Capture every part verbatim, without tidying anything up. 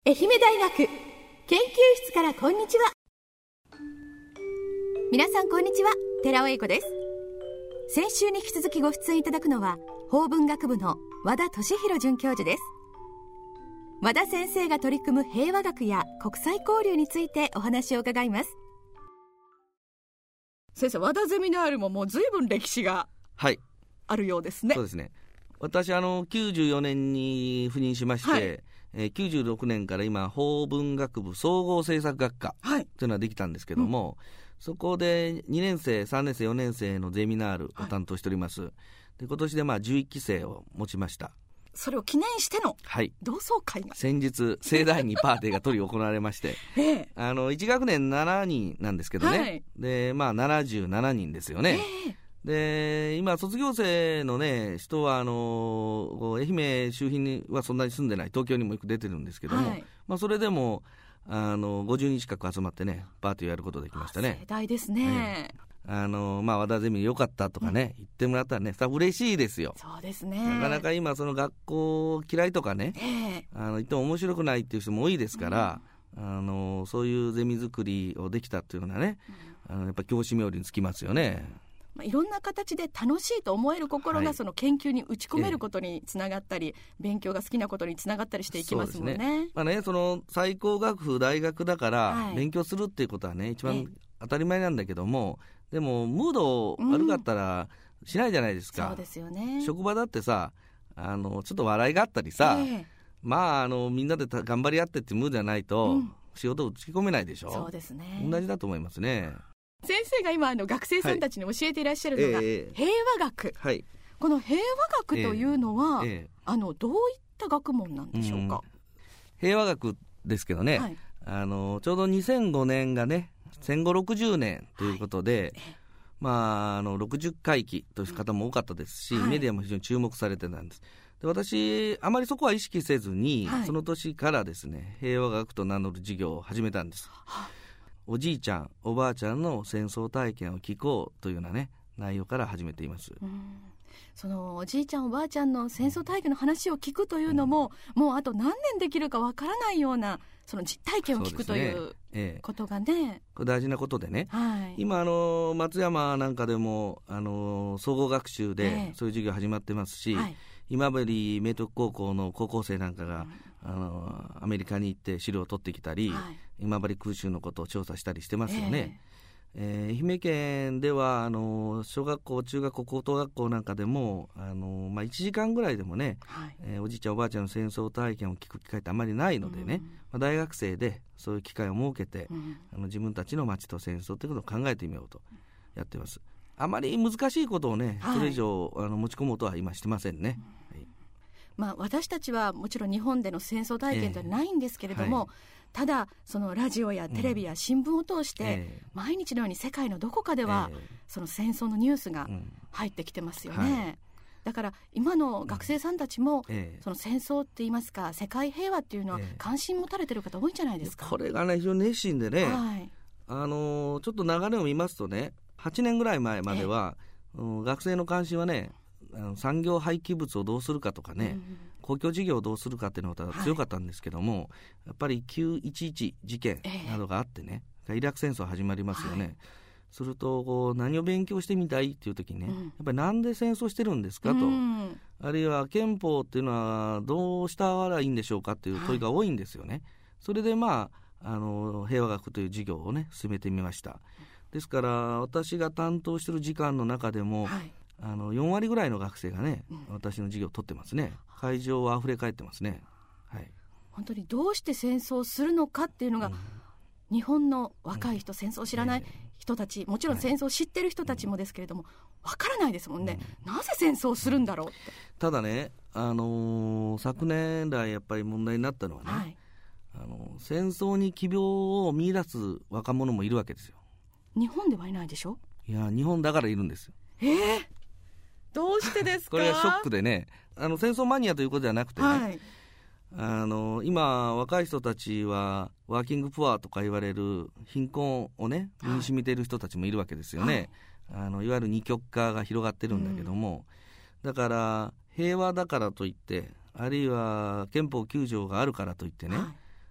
愛媛大学研究室からこんにちは。皆さんこんにちは、寺尾英子です。先週に引き続きご出演いただくのは法文学部の和田俊弘准教授です。和田先生が取り組む平和学や国際交流についてお話を伺います。先生、和田ゼミナールももう随分歴史があるようですね。 はい、そうですね。私あのきゅうじゅうよねんに赴任しまして、はい、えー、きゅうじゅうろくねんから今法文学部総合政策学科というのができたんですけども、うん、そこでにねん生さんねん生よねん生のゼミナールを担当しております、はい、で今年でまあじゅういっき生を持ちました。 それを記念しての同窓会が、 はい、先日盛大にパーティーが執り行われまして、ええ、あのいち学年しちにんなんですけどね、はい、でまあななじゅうななにんですよね、ええ、で今卒業生の、ね、人はあの愛媛周辺にはそんなに住んでない、東京にもよく出てるんですけども、はい、まあ、それでもあのごじゅうにん近く集まってねパーティーをやることができましたね。 盛大ですね、 ええ、あのまあ、和田ゼミよかったとかね、うん、言ってもらったらね嬉しいですよ。 そうですね。 なかなか今その学校嫌いとかね、えー、あの言っても面白くないっていう人も多いですから、うん、あのそういうゼミ作りをできたっていうのはね、うん、あのやっぱ教師冥利につきますよね。 まあ、いろんな形で楽しいと思える心がその研究に打ち込めることにつながったり、はい、勉強が好きなことにつながったりしていきますもんね。 そうですね。まあね、その最高学府大学だから勉強するっていうことはね、はい、一番当たり前なんだけども、でもムード悪かったらしないじゃないですか、 うん、そうですよね。 職場だってさ、あのちょっと笑いがあったりさ、えー、まあ、あのみんなで頑張り合ってってムードじゃないと、うん、仕事を打ち込めないでしょ。 そうですね。 同じだと思いますね。 先生が今あの学生さんたちに教えていらっしゃるのが、はい、平和学、はい、この平和学というのは、えーえー、あのどういった学問なんでしょうか。うん、 平和学ですけどね、はい、あのちょうどにせんごねんがね戦後ろくじゅうねんということで、はい、まあ、あのろくじゅっかいきという方も多かったですし、はい、メディアも非常に注目されてたんです。で私あまりそこは意識せずに、はい、その年からですね平和学と名乗る授業を始めたんです。はい、おじいちゃんおばあちゃんの戦争体験を聞こうというようなね内容から始めています。 うん、そのおじいちゃんおばあちゃんの戦争体験の話を聞くというのも、うん、もうあと何年できるかわからないようなその実体験を聞くということがね、ええ、 これ大事なことでね、 はい、 今あの松山なんかでもあの総合学習でそういう授業始まってますし、ええ、はい、今治明徳高校の高校生なんかが、うん、あのアメリカに行って資料を取ってきたり、はい、今治空襲のことを調査したりしてますよね。えええー、愛媛県ではあの小学校中学校高等学校なんかでもあの、まあ、いちじかんぐらいでもね、はい、えー、おじいちゃんおばあちゃんの戦争体験を聞く機会ってあまりないのでね、うん、まあ、大学生でそういう機会を設けて、うん、あの自分たちの町と戦争ということを考えてみようとやってます。あまり難しいことをね、はい、それ以上あの持ち込もうとは今してませんね。うん、はい、 まあ、私たちはもちろん日本での戦争体験ではないんですけれども、えーはい、ただそのラジオやテレビや新聞を通して毎日のように世界のどこかではその戦争のニュースが入ってきてますよね。はい、だから今の学生さんたちもその戦争って言いますか世界平和っていうのは関心持たれてる方多いんじゃないですか。 これがね非常に熱心でね、はい、あのちょっと流れを見ますとねはちねんぐらい前までは、うん、学生の関心はねあの産業廃棄物をどうするかとかね、うん、公共事業をどうするかっていうのが強かったんですけども、はい、やっぱりきゅういちいち事件などがあってね、えー、イラク戦争始まりますよね。はい、するとこう何を勉強してみたいっていう時にね、うん、やっぱりなんで戦争してるんですかと、うん、あるいは憲法っていうのはどうしたらいいんでしょうかっていう問いが多いんですよね。はい、それでまあ、あの平和学という授業をね進めてみました。ですから私が担当している時間の中でも、はい、あのよんわりぐらいの学生がね、うん、私の授業を取ってますね。会場はあふれ返ってますね。はい、 本当にどうして戦争をするのかっていうのが、うん、日本の若い人、うん、戦争を知らない人たち、もちろん戦争を知ってる人たちもですけれども、わからないですもんね。うん、なぜ戦争をするんだろうって。 ただね、あのー、昨年来やっぱり問題になったのはね、はい、あの戦争に希望を見出す若者もいるわけですよ。 日本ではいないでしょ。 いや日本だからいるんですよ。 えー、どうしてですか。 これはショックでね、あの戦争マニアということではなくてね、はい、あの今若い人たちはワーキングプアとか言われる貧困をね身に染みている人たちもいるわけですよね。はい、あのいわゆる二極化が広がってるんだけども、うん、だから平和だからといってあるいは憲法きゅう条があるからといってね、はい、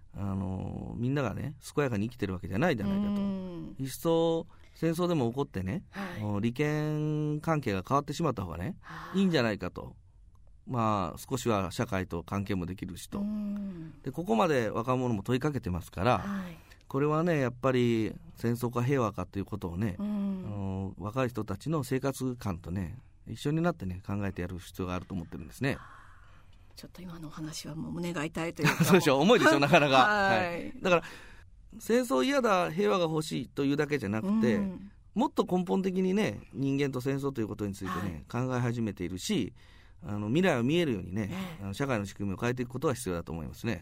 あのみんながね健やかに生きてるわけじゃないじゃないかと。一層戦争でも起こってね、はい、利権関係が変わってしまった方がね、いいんじゃないかと。まあ少しは社会と関係もできるしと。でここまで若者も問いかけてますから、はい、これはねやっぱり戦争か平和かということをね、あの若い人たちの生活観とね一緒になってね考えてやる必要があると思ってるんですね。 ちょっと今のお話はもう胸が痛いというかそうでしょ、重いでしょなかなか、 はいはい、だから戦争嫌だ平和が欲しいというだけじゃなくて、うん、もっと根本的にね人間と戦争ということについてね、はい、考え始めているし、あの未来を見えるようにね、えー、社会の仕組みを変えていくことが必要だと思いますね。 うん、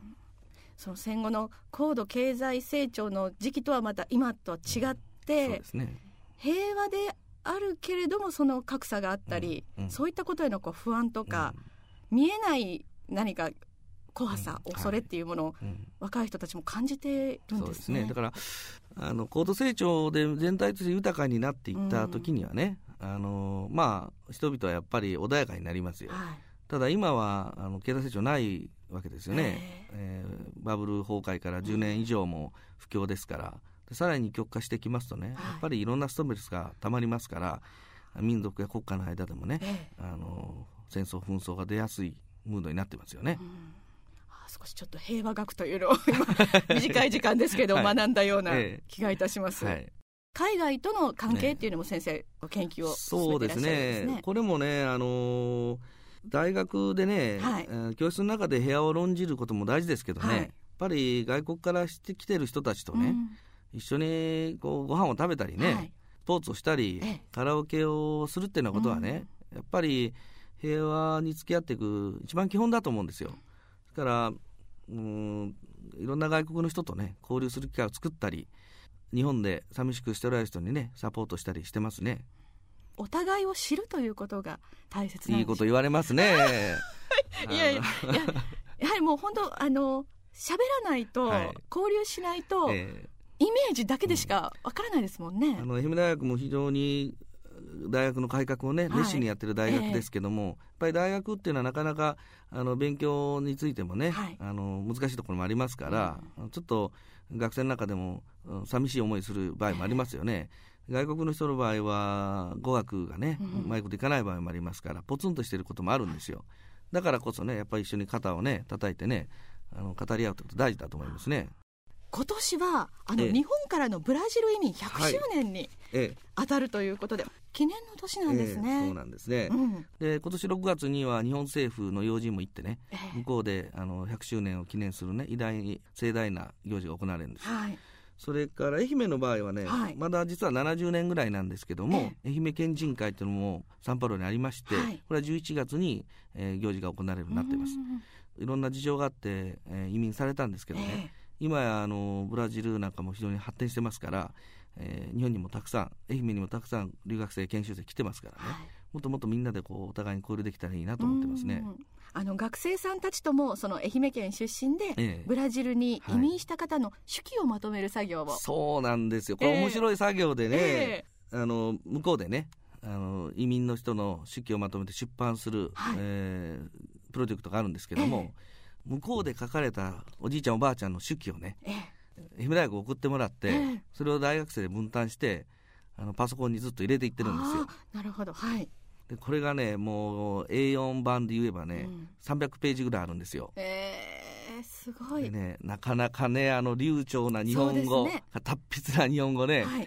その戦後の高度経済成長の時期とはまた今とは違って、 そうですね、 平和であるけれどもその格差があったり、うんうん、そういったことへのこう不安とか、うん、見えない何か怖さ、うん、恐れっていうものを、はい、若い人たちも感じてるんですね。 そうですね、だからあの高度成長で全体として豊かになっていった時にはね、うん、あのまあ人々はやっぱり穏やかになりますよ、はい、ただ今はあの経済成長ないわけですよね、えーえー、バブル崩壊からじゅうねん以上も不況ですから、でさらに二極化してきますとね、はい、やっぱりいろんなストレスがたまりますから、民族や国家の間でもね、えー、あの戦争紛争が出やすいムードになってますよね、うん、 少しちょっと平和学というのを今短い時間ですけど、はい、学んだような気がいたします、はい、海外との関係っていうのも先生、ね、研究を進めていらっしゃるんですね。そうですね、 これもね、あのー、大学でね、はい、えー、教室の中で平和を論じることも大事ですけどね、はい、やっぱり外国からしてきてる人たちとね、うん、一緒にこうご飯を食べたりね、はい、スポーツをしたりカラオケをするっていうようなことはね、うん、やっぱり平和に付き合っていく一番基本だと思うんですよ。だからうーんいろんな外国の人とね交流する機会を作ったり、日本で寂しくしておられる人にねサポートしたりしてますね。 お互いを知るということが大切なんでしょう。 いいこと言われますねいやいやいや、やはりもう本当あの喋らないと、はい、交流しないと、えー、イメージだけでしかわからないですもんね、 うん、あの愛媛大学も非常に大学の改革をね、はい、熱心にやってる大学ですけども、えー、やっぱり大学っていうのはなかなかあの勉強についてもね、はい、あの難しいところもありますから、うん、ちょっと学生の中でも寂しい思いする場合もありますよね、えー、外国の人の場合は語学がね、うん、うまいこといかない場合もありますからポツンとしてることもあるんですよ。だからこそねやっぱり一緒に肩をね叩いてねあの語り合うってこと大事だと思いますね。 今年はあの、ええ、日本からのブラジル移民ひゃくしゅうねんに当たるということで、はいええ、記念の年なんですね、 ええ、そうなんですね、うん、で今年ろくがつには日本政府の要人も行ってね、ええ、向こうであのひゃくしゅうねんを記念するね偉大盛大な行事が行われるんです、はい、それから愛媛の場合はね、はい、まだ実はななじゅうねんぐらいなんですけども、ええ、愛媛県人会というのもサンパウロにありまして、はい、これはじゅういちがつに、えー、行事が行われるようになっています。いろんな事情があって、えー、移民されたんですけどね、ええ、今やあのブラジルなんかも非常に発展してますから、えー、日本にもたくさん愛媛にもたくさん留学生研修生来てますからね、はい、もっともっとみんなでこうお互いに交流できたらいいなと思ってますね。 あの学生さんたちともその愛媛県出身で、ええ、ブラジルに移民した方の手記をまとめる作業を、はい、 そうなんですよ。これ面白い作業でね、えー、あの向こうでねあの移民の人の手記をまとめて出版する、はい、えー、プロジェクトがあるんですけども、えー、向こうで書かれたおじいちゃんおばあちゃんの手記をね、えー、愛媛大学送ってもらって、えー、それを大学生で分担してあのパソコンにずっと入れていってるんですよ。 なるほど、はい。 でこれがねもう エーよん 版で言えばね、うん、さんびゃくページぐらいあるんですよ。 えー、すごい。 でね、なかなかねあの流暢な日本語、ね、達筆な日本語ね、はい、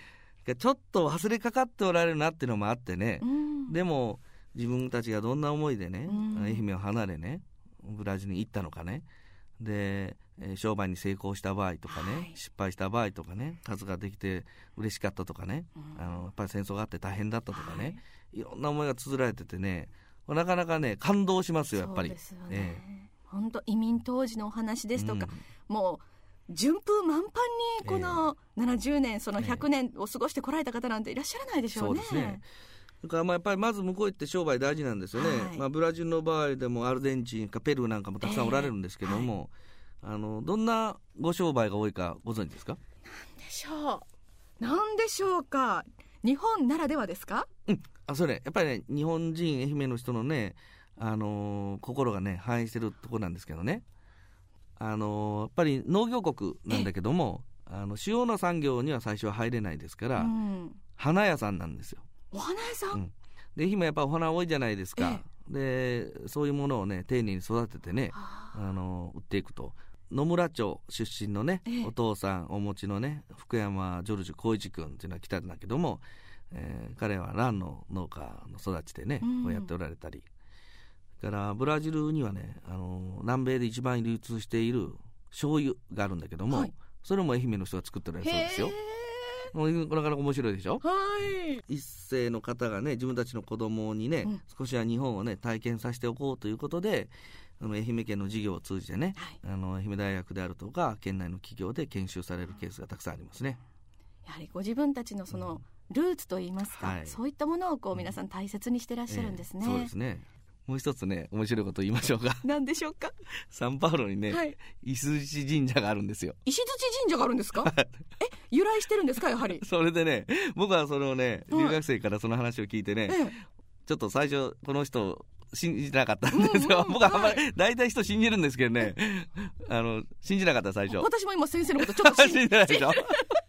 ちょっと忘れかかっておられるなっていうのもあってね、うん、でも自分たちがどんな思いでね、うん、愛媛を離れねブラジルに行ったのかね、で、えー、商売に成功した場合とかね、はい、失敗した場合とかね、数ができて嬉しかったとかね、うん、あのやっぱり戦争があって大変だったとかね、はい、いろんな思いが綴られててね、なかなかね感動しますよやっぱり。そうですよね、えー、 本当移民当時のお話ですとか、うん、もう順風満帆にこのななじゅうねん、そのひゃくねんを過ごしてこられた方なんていらっしゃらないでしょうね。 そうですね。だからまあやっぱりまず向こう行って商売大事なんですよね、はい、まあ、ブラジルの場合でもアルゼンチンかペルーなんかもたくさんおられるんですけども、えーはい、あのどんなご商売が多いかご存知ですか？ なんでしょうなんでしょうか。日本ならではですか？ うん、あそれやっぱりね日本人愛媛の人のね、あのー、心がね反映してるところなんですけどね、 あのやっぱり農業国なんだけども、あの主要な産業には最初は入れないですから、うん、花屋さんなんですよ。 お花屋さん、うん、 で今やっぱお花多いじゃないですか。でそういうものをね丁寧に育ててね、あの売っていくと。野村町出身のね、お父さんお持ちのね福山ジョルジュ光一君っていうのが来たんだけども、えー、彼はランの農家の育ちでね、うん、こうやっておられたり、だからブラジルにはね、あの南米で一番流通している醤油があるんだけども、はい、それも愛媛の人が作っておられるそうですよ。もうなかなか面白いでしょ。はい、一世の方がね自分たちの子供にね、うん、少しは日本をね体験させておこうということで、あの愛媛県の事業を通じてね、はい、あの愛媛大学であるとか県内の企業で研修されるケースがたくさんありますね。 やはりご自分たちのそのルーツといいますか、うんはい、そういったものをこう皆さん大切にしてらっしゃるんですね、 えー、そうですね。もう一つね面白いこと言いましょうか。 何でしょうか。 サンパウロにね、はい、石鎚神社があるんですよ。 石鎚神社があるんですか。え由来してるんですか。やはりそれでね僕はそれをね留学生からその話を聞いてね、はい、ちょっと最初この人信じなかったんですよ、うんうん、僕はあんまり、はい、大体人信じるんですけどねあの信じなかった最初。 私も今先生のことちょっと信じないでしょ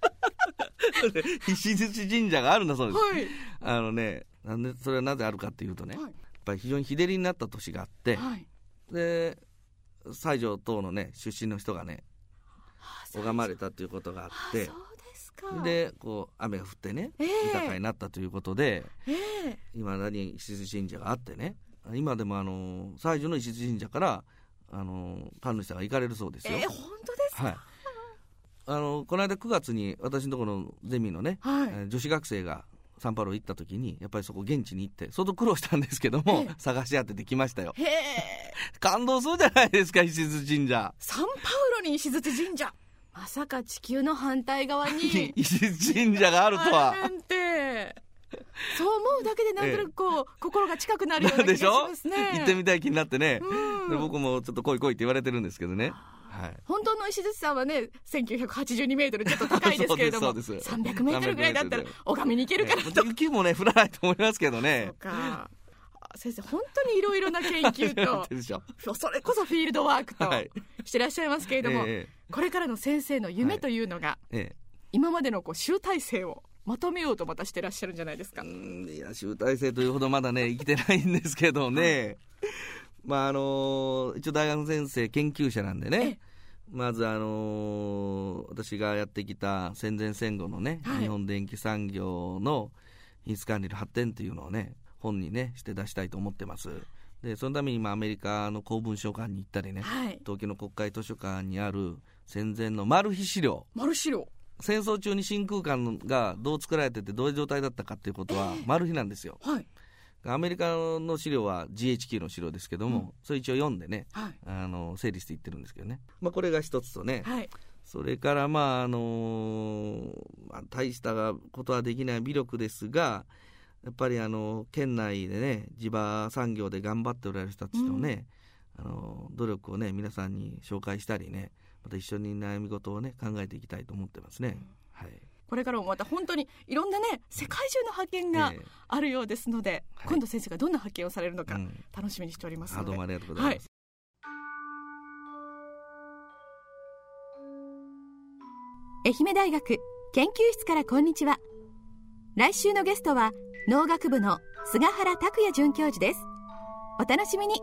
石鎚神社があるんだそうです、はい、あのねなんでそれはなぜあるかっていうとね、はい、やっぱり非常に日照りになった年があって、はい、で西条等のね出身の人がね拝まれたということがあって、でこう雨が降ってね、えー、豊かになったということで、えー、今だに石鎚神社があってね、今でもあの西条の石鎚神社からあの神主さんが行かれるそうですよ。 えー、本当ですか。はい、 あのこの間くがつに私のところのゼミのね、はい、女子学生がサンパウロ行った時にやっぱりそこ現地に行って相当苦労したんですけども、探し当ててきましたよ。へ感動するじゃないですか石鎚神社。 サンパウロに石鎚神社、まさか地球の反対側に石鎚神社があるとはなんてそう思うだけでなんとなくこう、ええ、心が近くなるような気がしますね。 行ってみたい気になってね、うん、で僕もちょっと来い来いって言われてるんですけどね、はい、 本当の石鎚山はねせんきゅうひゃくはちじゅうにメートルちょっと高いですけれどもさんびゃくメートルぐらいだったら拝みに行けるかなと、 ね、雪もね降らないと思いますけどね。 そうか先生本当にいろいろな研究とそれこそフィールドワークとしてらっしゃいますけれども、はいえー、これからの先生の夢というのが、はいえー、今までのこう集大成をまとめようとまたしてらっしゃるんじゃないですか。 うんいや集大成というほどまだね生きてないんですけどね、まああの一応大学先生研究者なんでね、まずあのー、私がやってきた戦前戦後のね、はい、日本電気産業の品質管理の発展というのをね本にねして出したいと思ってます。でそのために今アメリカの公文書館に行ったりね、はい、東京の国会図書館にある戦前のマル秘資料マル資料戦争中に真空管がどう作られててどういう状態だったかっていうことはマル秘なんですよ、えーはい、アメリカの資料は ジーエイチキュー の資料ですけども、うん、それ一応読んでね、はい、あの整理していってるんですけどね、まあ、これが一つとね、はい、それからまああのーまあ、大したことはできない微力ですがやっぱりあの県内でね地場産業で頑張っておられる人たちのね、うん、あの努力をね皆さんに紹介したりねまた一緒に悩み事をね考えていきたいと思ってますね、うんはい、 これからもまた本当にいろんなね世界中の発見があるようですので、えー、今度先生がどんな発見をされるのか楽しみにしておりますので、 うん、どうもありがとうございます、 はい、愛媛大学研究室からこんにちは。来週のゲストは農学部の菅原拓也准教授です。お楽しみに。